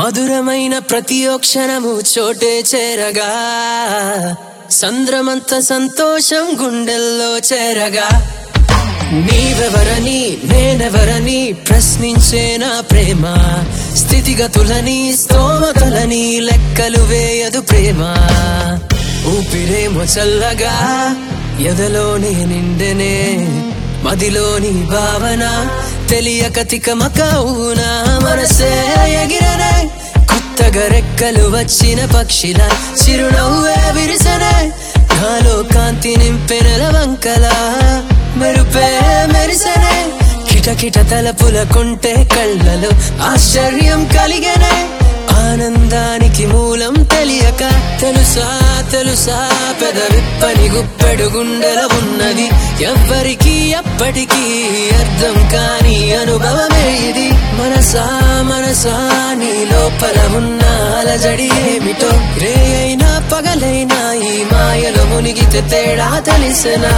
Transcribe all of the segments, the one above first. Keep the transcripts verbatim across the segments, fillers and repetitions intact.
మధురమైన ప్రతి క్షణము చోటే చేరగా సంద్రమంత సంతోషం గుండెల్లో చేరగా నీవెవరని నేనెవరని ప్రశ్నించే నా ప్రేమ స్థితిగతులని స్తోమతలని లెక్కలు వేయదు ప్రేమ ఊపిరేమో చల్లగా ఎదలోనే నిండెనే మదిలోని భావన తెలియక తికమకవునా మనసే ఎగిరనే కొత్తగా రెక్కలు వచ్చిన పక్షిలా చిరునవ్వే విరిసనే నాలో కాంతి నింపెనెల వంకలా మెరుపే మెరిసనే కిటకిట తలపులకుంటే కళ్ళలో ఆశ్చర్యం కలిగనే ఆనందానికి మూలం తెలియక తెలుసా తెలుసా పెదవిప్పని గుప్పెడు గుండెల ఉన్నది ఎవ్వరికి ఎప్పటికీ అర్థం కాని అనుభవమే ఇది మనసా మనసా నీ లోపల ఉన్న అలజడి ఏమిటో రే అయినా పగలైనా ఈ మాయలో మునిగితే తేడా తెలిసనా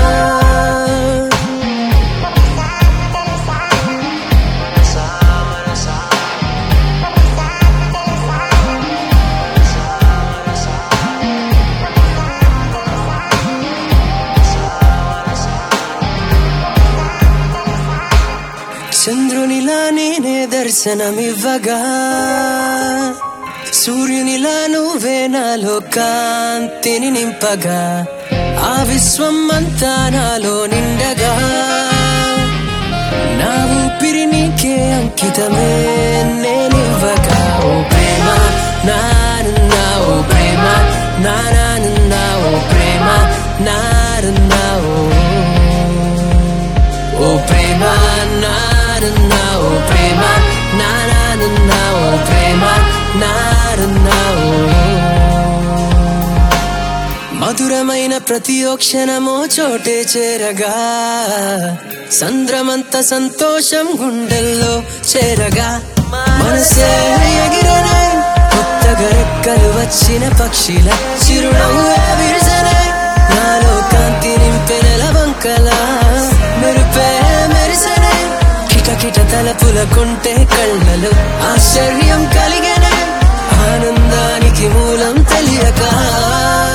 చంద్రునిలా నేనే దర్శనమివ్వగా సూర్యునిలా నువ్వే నాలో కాంతిని నింపగా ఆ విశ్వం అంతా నాలో నిండగా నా ఊపిరి నీకే అంకితమే నేనివ్వగా ఓ ప్రేమ నారన్నా ఓ ప్రేమ నారానన్నా ఓ ప్రేమ నారన్నా ఓ ప్రేమ నా ఓ ప్రేమ నారానన్నా ఓ ప్రేమ నారన్నా మధురమైన ప్రతి క్షణమో చోటే చేరగా సంద్రమంత సంతోషం గుండెల్లో చేరగా మనసే ఎగిరనే కొత్తగా రెక్కలు వచ్చిన పక్షిల చిరునవ్వే విరిసనే నాలో కాంతి నింపెనెల వంకలా మెరుపే మెరిసనే కిట తలపులకుంటే కళ్ళలో ఆశ్చర్యం కలిగనే ఆనందానికి మూలం తెలియక